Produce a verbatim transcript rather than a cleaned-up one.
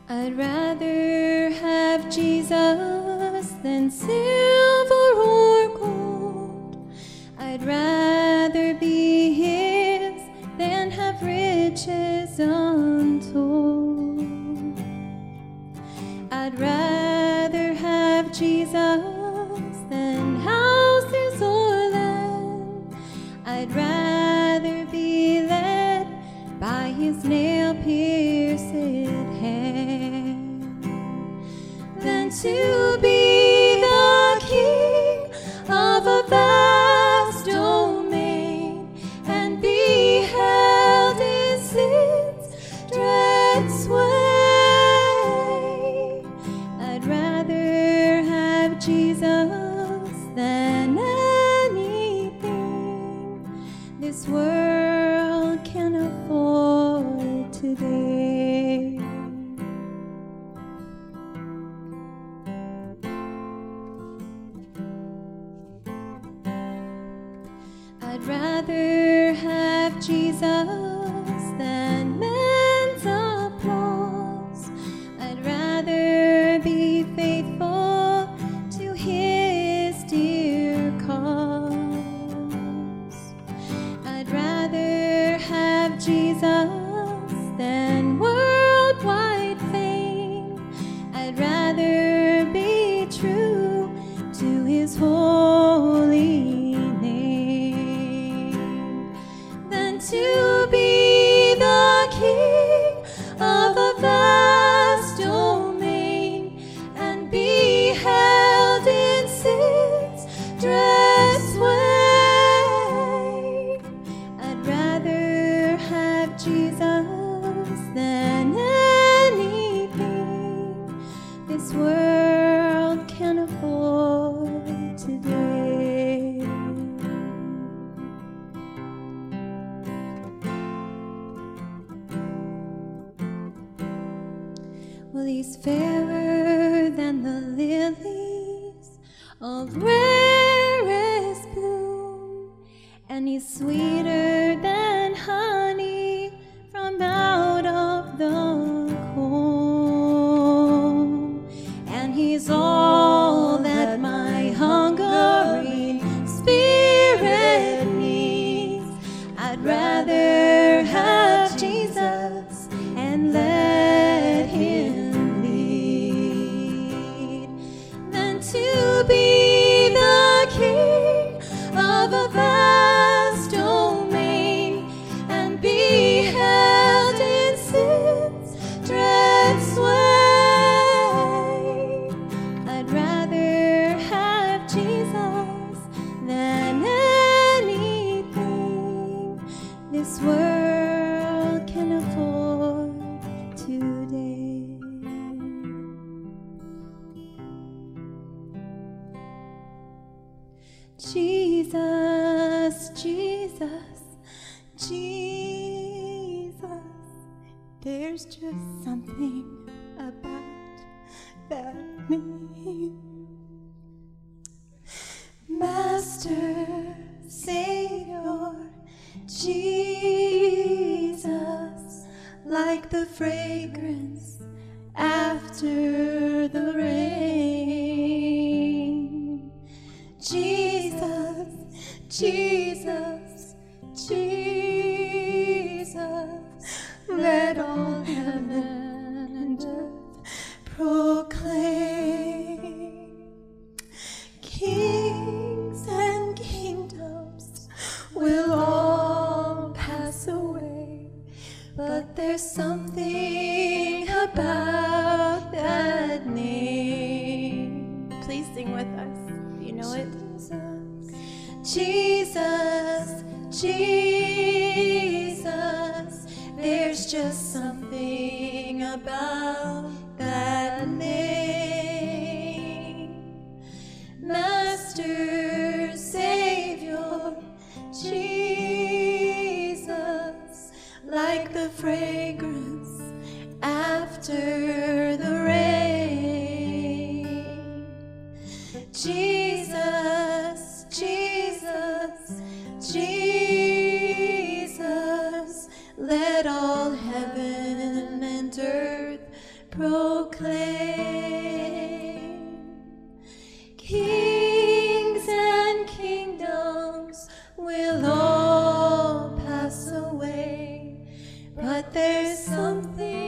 I'd rather have Jesus than silver or gold. I'd rather be his than have riches untold. I'd rather have Jesus than houses or land. I'd rather be led by his nail-pierced hand than to be the king of a vast domain and be held in sin's dread sway. I'd rather have Jesus than anything this world can afford today. I'd rather have Jesus than men's applause. I'd rather be faithful to his dear cause. I'd rather have Jesus than worldwide fame. I'd rather be true to his holy name than to be the king of a vast domain and be held in sin's dread sway. I'd rather have Jesus than anything this world can afford today. Well, he's fairer than the lilies of rarest bloom, and he's sweeter than honey from out of the comb, and he's all that my hungering spirit needs. I'd rather have Jesus and let him lead than to be the king of a vast domain and be held in sin's dread sway. I'd rather have Jesus than anything this world can afford today. Jesus, Jesus, Jesus, there's just something about that name. Master, Savior, Jesus, like the fragrance after the rain. Jesus, Jesus, Jesus, let all heaven and earth proclaim. Kings and kingdoms will all pass away, but there's something about that name. Please sing with us. You know it? Jesus, Jesus, there's just something about that name. Master, Savior, Jesus, like the fragrance after the rain. Jesus, Jesus, Jesus, let all heaven and earth proclaim. Kings and kingdoms will all pass away, but there's something